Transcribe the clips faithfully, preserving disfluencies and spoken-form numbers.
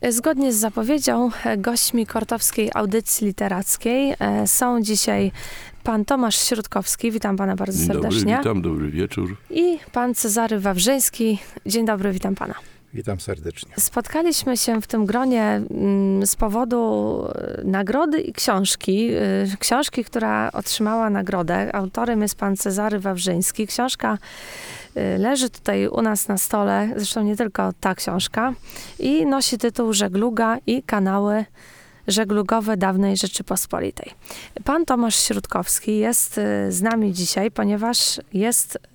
Zgodnie z zapowiedzią, gośćmi Kortowskiej Audycji Literackiej są dzisiaj pan Tomasz Śródkowski. Witam pana bardzo Dzień serdecznie. Dobry, witam, dobry wieczór. I pan Cezary Wawrzyński. Dzień dobry, witam pana. Witam serdecznie. Spotkaliśmy się w tym gronie z powodu nagrody i książki. Książki, która otrzymała nagrodę. Autorem jest pan Cezary Wawrzyński. Książka leży tutaj u nas na stole, zresztą nie tylko ta książka, i nosi tytuł Żegluga i kanały żeglugowe dawnej Rzeczypospolitej. Pan Tomasz Śródkowski jest z nami dzisiaj, ponieważ jest y,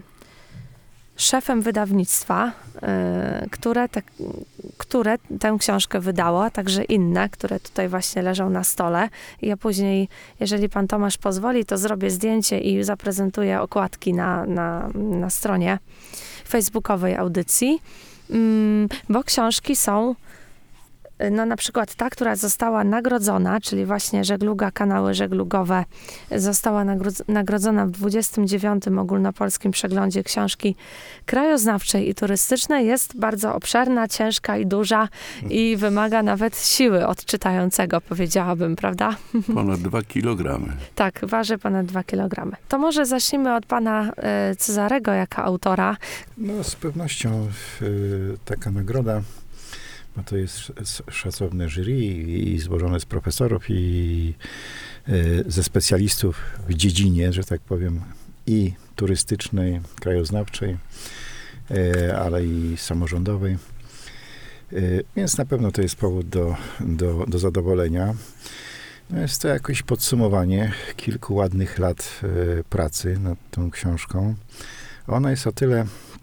szefem wydawnictwa, y, które, te, które tę książkę wydało, a także inne, które tutaj właśnie leżą na stole. I ja później, jeżeli pan Tomasz pozwoli, to zrobię zdjęcie i zaprezentuję okładki na, na, na stronie facebookowej audycji, mm, bo książki są, no na przykład ta, która została nagrodzona, czyli właśnie Żegluga, kanały żeglugowe, została nagrodzona w dwudziestym dziewiątym Ogólnopolskim Przeglądzie Książki Krajoznawczej i Turystycznej. Jest bardzo obszerna, ciężka i duża i wymaga nawet siły odczytającego, powiedziałabym, prawda? Ponad dwa kilogramy. Tak, waży ponad dwa kilogramy. To może zacznijmy od pana y, Cezarego jako autora. No z pewnością y, taka nagroda, bo to jest szacowne jury i złożone z profesorów i y, ze specjalistów w dziedzinie, że tak powiem, i turystycznej, krajoznawczej, y, ale i samorządowej. Y, więc na pewno to jest powód do, do, do zadowolenia. No jest to jakieś podsumowanie kilku ładnych lat y, pracy nad tą książką. Ona jest o tyle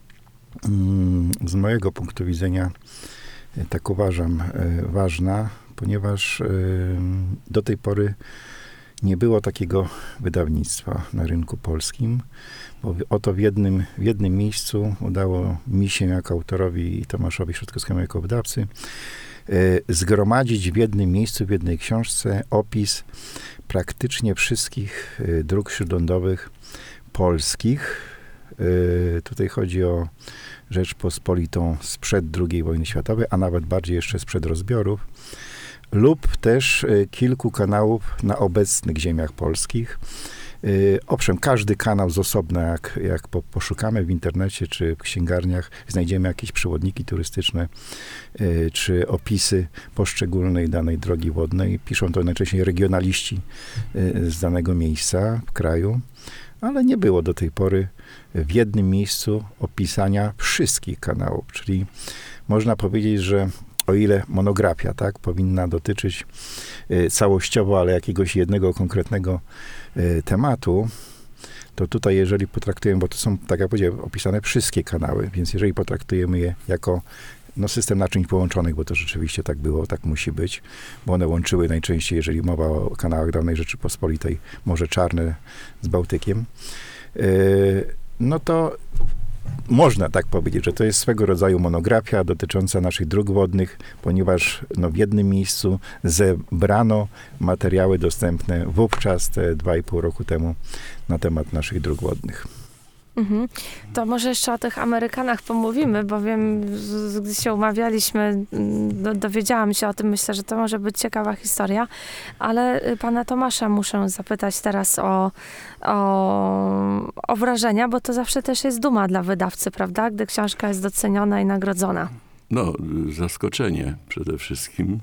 mm, z mojego punktu widzenia, tak uważam, ważna, ponieważ do tej pory nie było takiego wydawnictwa na rynku polskim, bo oto w jednym, w jednym miejscu udało mi się jako autorowi i Tomaszowi Śródkowskiemu jako wydawcy zgromadzić w jednym miejscu, w jednej książce opis praktycznie wszystkich dróg śródlądowych polskich. Tutaj chodzi o Rzeczpospolitą sprzed drugiej wojny światowej, a nawet bardziej jeszcze sprzed rozbiorów, lub też kilku kanałów na obecnych ziemiach polskich. Owszem, każdy kanał z osobna, jak, jak po, poszukamy w internecie czy w księgarniach, znajdziemy jakieś przewodniki turystyczne, czy opisy poszczególnej danej drogi wodnej. Piszą to najczęściej regionaliści z danego miejsca w kraju, ale nie było do tej pory w jednym miejscu opisania wszystkich kanałów, czyli można powiedzieć, że o ile monografia, tak, powinna dotyczyć y, całościowo, ale jakiegoś jednego konkretnego y, tematu, to tutaj jeżeli potraktujemy, bo to są, tak jak powiedziałem, opisane wszystkie kanały, więc jeżeli potraktujemy je jako no, system naczyń połączonych, bo to rzeczywiście tak było, tak musi być, bo one łączyły najczęściej, jeżeli mowa o kanałach dawnej Rzeczypospolitej, Morze Czarne z Bałtykiem, yy, no to można tak powiedzieć, że to jest swego rodzaju monografia dotycząca naszych dróg wodnych, ponieważ no, w jednym miejscu zebrano materiały dostępne wówczas, te dwa i pół roku temu, na temat naszych dróg wodnych. Mhm. To może jeszcze o tych Amerykanach pomówimy, bo wiem, gdy się umawialiśmy, do, dowiedziałam się o tym, myślę, że to może być ciekawa historia, ale pana Tomasza muszę zapytać teraz o, o, o wrażenia, bo to zawsze też jest duma dla wydawcy, prawda, gdy książka jest doceniona i nagrodzona. No, zaskoczenie przede wszystkim.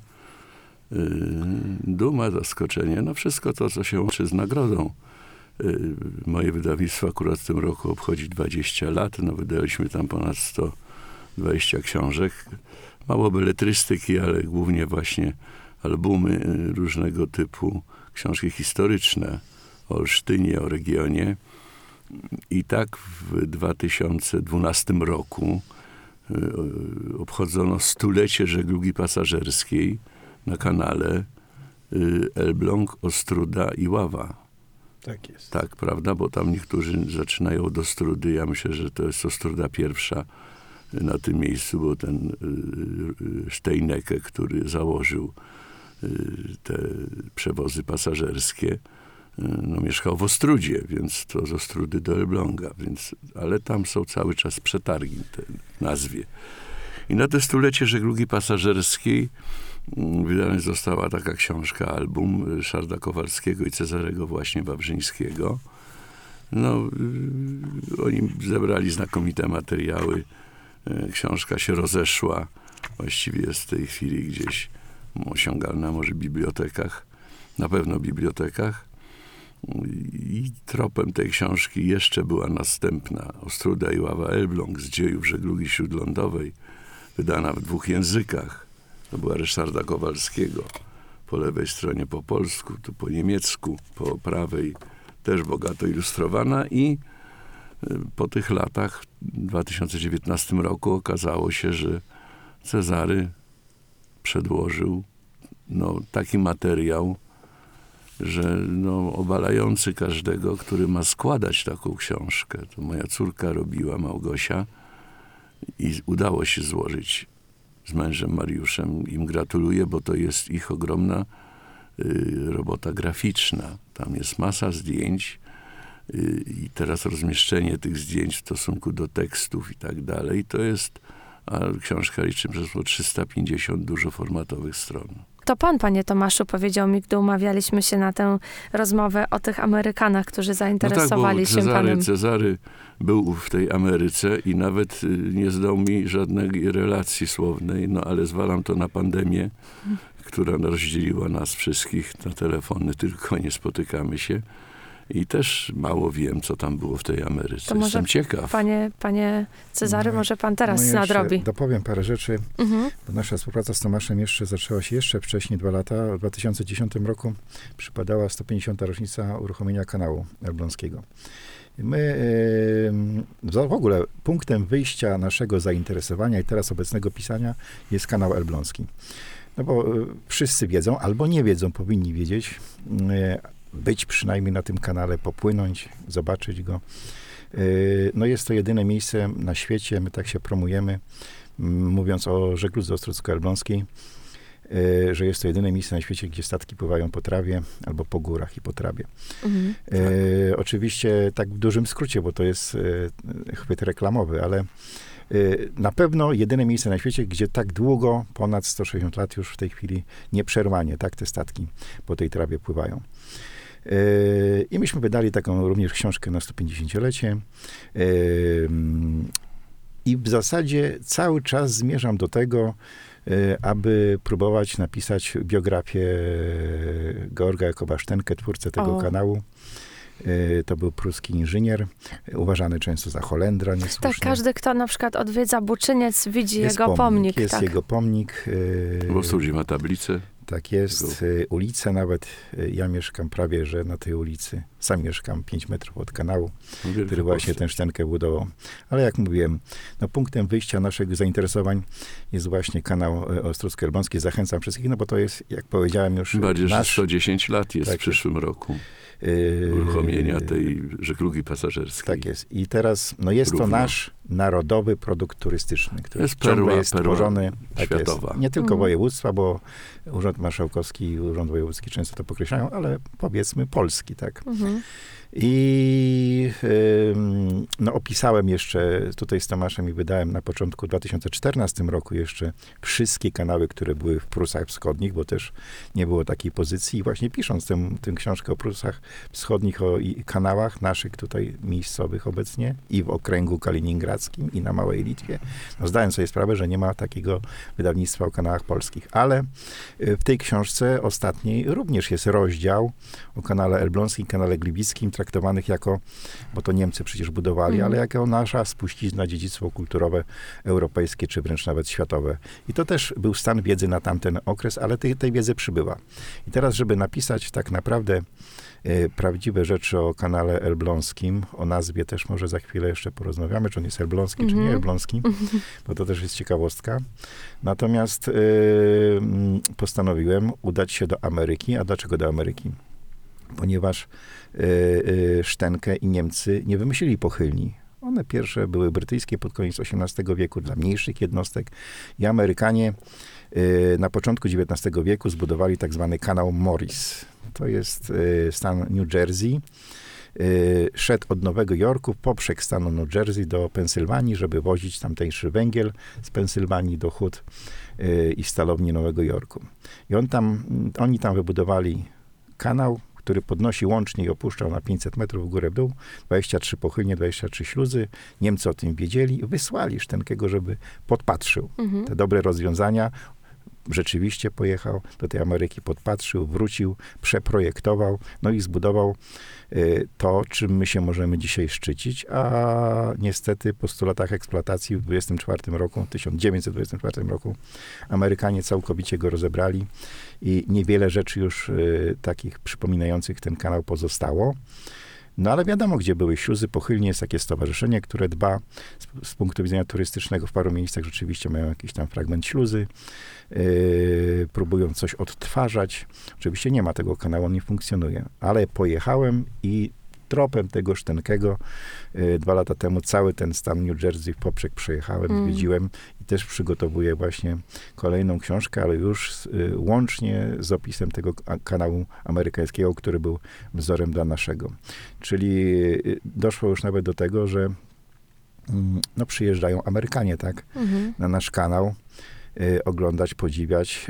Duma, zaskoczenie, no wszystko to, co się łączy z nagrodą. Moje wydawnictwo akurat w tym roku obchodzi dwadzieścia lat. No, wydaliśmy tam ponad sto dwadzieścia książek. Mało beletrystyki, ale głównie właśnie albumy różnego typu, książki historyczne o Olsztynie, o regionie. I tak w dwa tysiące dwunastym roku obchodzono stulecie żeglugi pasażerskiej na kanale Elbląg, Ostróda i Ława. Tak jest. Tak, prawda, bo tam niektórzy zaczynają od Ostródy. Ja myślę, że to jest Ostróda pierwsza na tym miejscu, bo ten Steinecke, który założył te przewozy pasażerskie, no, mieszkał w Ostródzie, więc to z Ostródy do Elbląga, więc, ale tam są cały czas przetargi te nazwie. I na to stulecie żeglugi pasażerskiej wydana została taka książka, album Ryszarda Kowalskiego i Cezarego właśnie Wawrzyńskiego. No, y, oni zebrali znakomite materiały. Y, książka się rozeszła. Właściwie jest w tej chwili gdzieś osiągalna, może w bibliotekach. Na pewno w bibliotekach. I tropem tej książki jeszcze była następna Ostruda i Ława Elbląg z dziejów żeglugi śródlądowej, wydana w dwóch językach. To była Ryszarda Kowalskiego. Po lewej stronie po polsku, tu po niemiecku, po prawej też bogato ilustrowana i po tych latach, w dwa tysiące dziewiętnastym roku okazało się, że Cezary przedłożył no, taki materiał, że no, obalający każdego, który ma składać taką książkę. To moja córka robiła, Małgosia, i udało się złożyć z mężem Mariuszem. Im gratuluję, bo to jest ich ogromna y, robota graficzna. Tam jest masa zdjęć y, i teraz rozmieszczenie tych zdjęć w stosunku do tekstów i tak dalej. To jest, a książka liczy przeszło trzysta pięćdziesiąt dużoformatowych stron. To pan, panie Tomaszu, powiedział mi, gdy umawialiśmy się na tę rozmowę o tych Amerykanach, którzy zainteresowali no tak, bo się Cezary, panem. Cezary był w tej Ameryce i nawet y, nie zdał mi żadnej relacji słownej, no ale zwalam to na pandemię, hmm. która rozdzieliła nas wszystkich na telefony, tylko nie spotykamy się. I też mało wiem, co tam było w tej Ameryce. To może, Jestem ciekaw. Panie, panie Cezary, No, może pan teraz no nadrobi. Dopowiem parę rzeczy, Mhm. bo nasza współpraca z Tomaszem jeszcze zaczęła się jeszcze wcześniej, dwa lata. W dwa tysiące dziesiątym roku przypadała sto pięćdziesiąta rocznica uruchomienia kanału elbląskiego. My yy, w ogóle punktem wyjścia naszego zainteresowania i teraz obecnego pisania jest kanał elbląski. No bo yy, wszyscy wiedzą, albo nie wiedzą, powinni wiedzieć, yy, być przynajmniej na tym kanale, popłynąć, zobaczyć go. No jest to jedyne miejsce na świecie, my tak się promujemy, mówiąc o żegludze ostrucko-elbląskiej, że jest to jedyne miejsce na świecie, gdzie statki pływają po trawie albo po górach i po trawie. Mhm, tak. e, oczywiście tak w dużym skrócie, bo to jest e, chwyt reklamowy, ale e, na pewno jedyne miejsce na świecie, gdzie tak długo, ponad sto sześćdziesiąt lat już w tej chwili nieprzerwanie, tak, te statki po tej trawie pływają. I myśmy wydali taką również książkę na sto pięćdziesięciolecie. I w zasadzie cały czas zmierzam do tego, aby próbować napisać biografię Georga Jakoba Sztenkę, twórcę tego o. kanału. To był pruski inżynier, uważany często za Holendra niesłusznie. Tak, każdy, kto na przykład odwiedza Buczyniec, widzi jest jego pomnik. pomnik jest tak. jego pomnik. W Ostródzie ma tablicę. Tak jest. Tego. Ulice nawet. Ja mieszkam prawie, że na tej ulicy. Sam mieszkam pięć metrów od kanału, no, który właśnie tę Sztenkę budował. Ale jak mówiłem, no, punktem wyjścia naszych zainteresowań jest właśnie kanał Ostrucko-Elbląski. Zachęcam wszystkich, no bo to jest, jak powiedziałem już... Bardziej, nasz... że sto dziesięć lat jest tak w przyszłym jest. roku. Uruchomienia tej żeglugi pasażerskiej. Tak jest. I teraz, no jest Równo. to nasz narodowy produkt turystyczny, który jest ciągle perła, jest perła tworzony. Światowa. Tak jest. Nie tylko mhm. województwa, bo Urząd Marszałkowski i Urząd Wojewódzki często to podkreślają, ale powiedzmy Polski, tak. Mhm. I y, no, opisałem jeszcze tutaj z Tomaszem i wydałem na początku dwa tysiące czternastym roku jeszcze wszystkie kanały, które były w Prusach Wschodnich, bo też nie było takiej pozycji. I właśnie pisząc tę, tę książkę o Prusach Wschodnich, o i kanałach naszych tutaj miejscowych obecnie i w okręgu kaliningradzkim i na Małej Litwie, no, zdałem sobie sprawę, że nie ma takiego wydawnictwa o kanałach polskich. Ale w tej książce ostatniej również jest rozdział o kanale elbląskim, kanale gliwickim, traktowanych jako, bo to Niemcy przecież budowali, mm. ale jako nasza spuścizna, dziedzictwo kulturowe, europejskie, czy wręcz nawet światowe. I to też był stan wiedzy na tamten okres, ale tej, tej wiedzy przybywa. I teraz, żeby napisać tak naprawdę e, prawdziwe rzeczy o kanale elbląskim, o nazwie też może za chwilę jeszcze porozmawiamy, czy on jest elbląski, mm-hmm. czy nie elbląski, mm-hmm. bo to też jest ciekawostka. Natomiast e, postanowiłem udać się do Ameryki. A dlaczego do Ameryki? Ponieważ y, y, Sztenkę i Niemcy nie wymyślili pochylni. One pierwsze były brytyjskie pod koniec osiemnastego wieku dla mniejszych jednostek i Amerykanie y, na początku dziewiętnastego wieku zbudowali tak zwany kanał Morris. To jest y, stan New Jersey. y, szedł od Nowego Jorku poprzek stanu New Jersey do Pensylwanii, żeby wozić tamtejszy węgiel z Pensylwanii do hut y, i stalowni Nowego Jorku. I on tam, oni tam wybudowali kanał, który podnosi łącznie i opuszczał na pięćset metrów w górę w dół, dwadzieścia trzy pochylnie, dwadzieścia trzy śluzy. Niemcy o tym wiedzieli i wysłali Sztenkiego, żeby podpatrzył Mhm. te dobre rozwiązania. Rzeczywiście pojechał do tej Ameryki, podpatrzył, wrócił, przeprojektował, no i zbudował y, to, czym my się możemy dzisiaj szczycić, a niestety po stu latach eksploatacji w dwudziestym czwartym roku, tysiąc dziewięćset dwudziestym czwartym roku, Amerykanie całkowicie go rozebrali i niewiele rzeczy już y, takich przypominających ten kanał pozostało. No ale wiadomo, gdzie były śluzy. Pochylnie jest takie stowarzyszenie, które dba z, z punktu widzenia turystycznego. W paru miejscach rzeczywiście mają jakiś tam fragment śluzy. Yy, próbują coś odtwarzać. Oczywiście nie ma tego kanału, on nie funkcjonuje. Ale pojechałem i tropem tego Sztenkego yy, dwa lata temu cały ten stan New Jersey w poprzek przejechałem, Mm. zwiedziłem i też przygotowuję właśnie kolejną książkę, ale już yy, łącznie z opisem tego a- kanału amerykańskiego, który był wzorem dla naszego. Czyli yy, doszło już nawet do tego, że mm, no, przyjeżdżają Amerykanie, tak, Mhm. na nasz kanał, y, oglądać, podziwiać,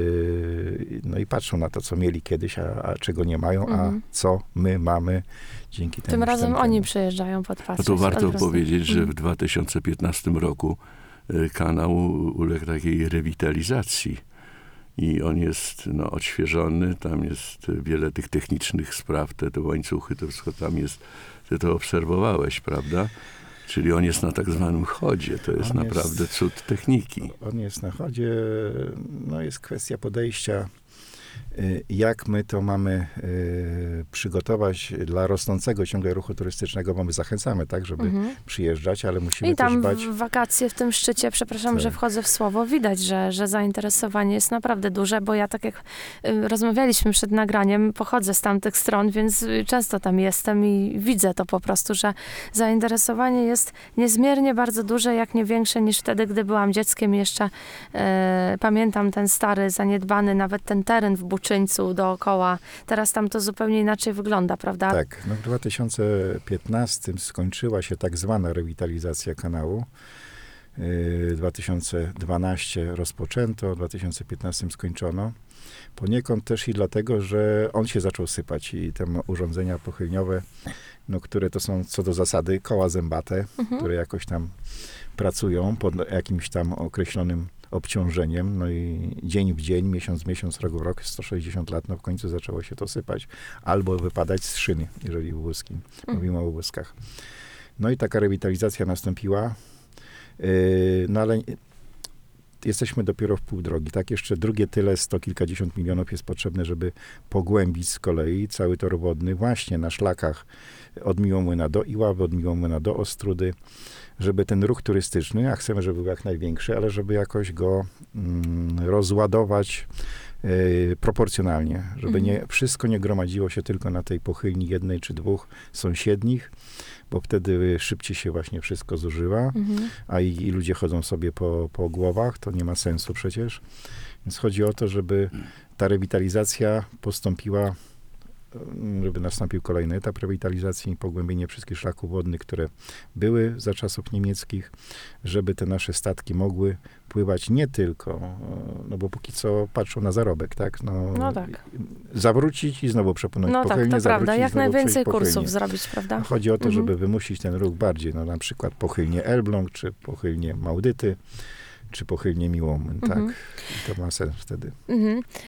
y, no i patrzą na to, co mieli kiedyś, a, a czego nie mają, Mhm. a co my mamy dzięki temu Tym razem Sztenkemu. oni przyjeżdżają No podpatrzeć. to warto od razu. powiedzieć, że w Mhm. dwa tysiące piętnastym roku y, kanał uległ takiej rewitalizacji i on jest no, odświeżony, tam jest wiele tych technicznych spraw, te, te łańcuchy, to wszystko tam jest, ty to obserwowałeś, prawda? Czyli on jest na tak zwanym chodzie, to jest On naprawdę jest- cud techniki. On jest na chodzie, no jest kwestia podejścia, y, jak my to mamy y, przygotować dla rosnącego ciągle ruchu turystycznego, bo my zachęcamy, tak, żeby Mhm. przyjeżdżać, ale musimy I tam też dbać. w wakacje w tym szczycie, przepraszam, Tak. że wchodzę w słowo, widać, że, że zainteresowanie jest naprawdę duże, bo ja tak jak y, rozmawialiśmy przed nagraniem, pochodzę z tamtych stron, więc y, często tam jestem i widzę to po prostu, że zainteresowanie jest niezmiernie bardzo duże, jak nie większe niż wtedy, gdy byłam dzieckiem jeszcze. E, pamiętam ten stary, zaniedbany, nawet ten teren w Buczyńcu dookoła. Teraz tam to zupełnie inaczej wygląda, prawda? Tak, no w dwa tysiące piętnastym skończyła się tak zwana rewitalizacja kanału. Yy, dwa tysiące dwunastym rozpoczęto, w dwa tysiące piętnastym skończono. Poniekąd też i dlatego, że on się zaczął sypać i te urządzenia pochylniowe, no, które to są co do zasady koła zębate, Mhm. które jakoś tam pracują pod jakimś tam określonym obciążeniem, no i dzień w dzień, miesiąc w miesiąc, rok w rok, sto sześćdziesiąt lat, no w końcu zaczęło się to sypać, albo wypadać z szyny, jeżeli w wózki, mówimy o wózkach. No i taka rewitalizacja nastąpiła, yy, no ale jesteśmy dopiero w pół drogi, tak? Jeszcze drugie tyle, sto kilkadziesiąt milionów jest potrzebne, żeby pogłębić z kolei cały tor wodny właśnie na szlakach od Miłomłyna do Iławy, od Miłomłyna do Ostrudy, żeby ten ruch turystyczny, a chcemy, żeby był jak największy, ale żeby jakoś go mm, rozładować y, proporcjonalnie, żeby nie, wszystko nie gromadziło się tylko na tej pochylni jednej czy dwóch sąsiednich, bo wtedy szybciej się właśnie wszystko zużywa, Mhm. a i, i ludzie chodzą sobie po, po głowach, to nie ma sensu przecież. Więc chodzi o to, żeby ta rewitalizacja postąpiła, żeby nastąpił kolejny etap rewitalizacji i pogłębienie wszystkich szlaków wodnych, które były za czasów niemieckich, żeby te nasze statki mogły pływać nie tylko, no bo póki co patrzą na zarobek, tak? No, No tak. Zawrócić i znowu przepłynąć No tak, pochylnie, to prawda. zawrócić i Jak znowu najwięcej przejść pochylnie. kursów zrobić, prawda? Chodzi o to, Mhm. żeby wymusić ten ruch bardziej, no na przykład pochylnie Elbląg, czy pochylnie Małdyty, czy pochylnie Miłomłyn, Mhm. tak? I to ma sens wtedy. Mhm.